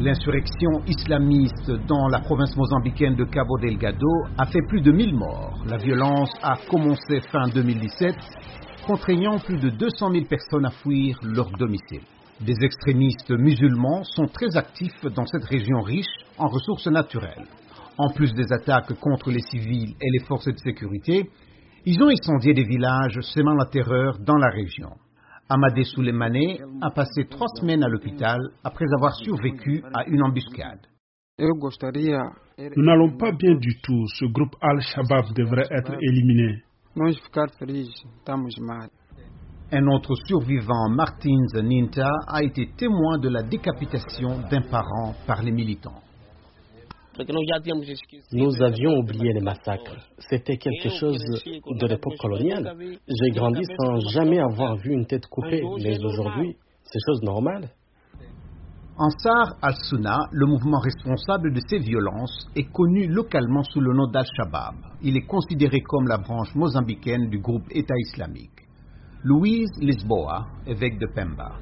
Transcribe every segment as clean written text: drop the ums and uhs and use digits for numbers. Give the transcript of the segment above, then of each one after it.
L'insurrection islamiste dans la province mozambicaine de Cabo Delgado a fait plus de 1000 morts. La violence a commencé fin 2017, contraignant plus de 200 000 personnes à fuir leur domicile. Des extrémistes musulmans sont très actifs dans cette région riche en ressources naturelles. En plus des attaques contre les civils et les forces de sécurité, ils ont incendié des villages semant la terreur dans la région. Amadé Souleymane a passé 3 semaines à l'hôpital après avoir survécu à une embuscade. Nous n'allons pas bien du tout. Ce groupe Al-Shabaab devrait être éliminé. Un autre survivant, Martins Ninta, a été témoin de la décapitation d'un parent par les militants. Nous avions oublié les massacres. C'était quelque chose de l'époque coloniale. J'ai grandi sans jamais avoir vu une tête coupée, mais aujourd'hui, c'est chose normale. Ansar al-Sunna, le mouvement responsable de ces violences, est connu localement sous le nom d'Al-Shabaab. Il est considéré comme la branche mozambicaine du groupe État islamique. Luiz Lisboa, évêque de Pemba.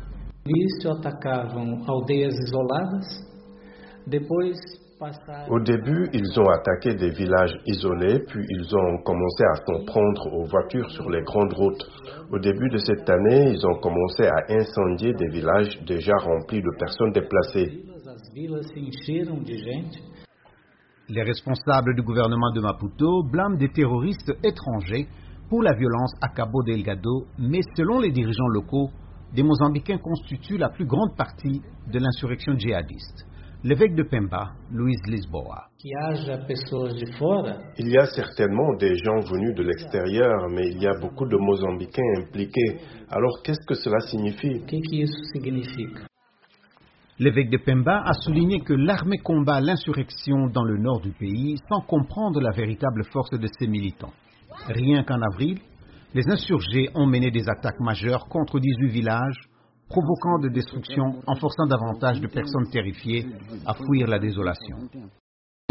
Au début, ils ont attaqué des villages isolés, puis ils ont commencé à s'en prendre aux voitures sur les grandes routes. Au début de cette année, ils ont commencé à incendier des villages déjà remplis de personnes déplacées. Les responsables du gouvernement de Maputo blâment des terroristes étrangers pour la violence à Cabo Delgado, mais selon les dirigeants locaux, des Mozambicains constituent la plus grande partie de l'insurrection djihadiste. L'évêque de Pemba, Luiz Lisboa. Il y a certainement des gens venus de l'extérieur, mais il y a beaucoup de Mozambicains impliqués. Alors qu'est-ce que cela signifie? L'évêque de Pemba a souligné que l'armée combat l'insurrection dans le nord du pays sans comprendre la véritable force de ses militants. Rien qu'en avril, les insurgés ont mené des attaques majeures contre 18 villages, provoquant des destructions en forçant davantage de personnes terrifiées à fuir la désolation.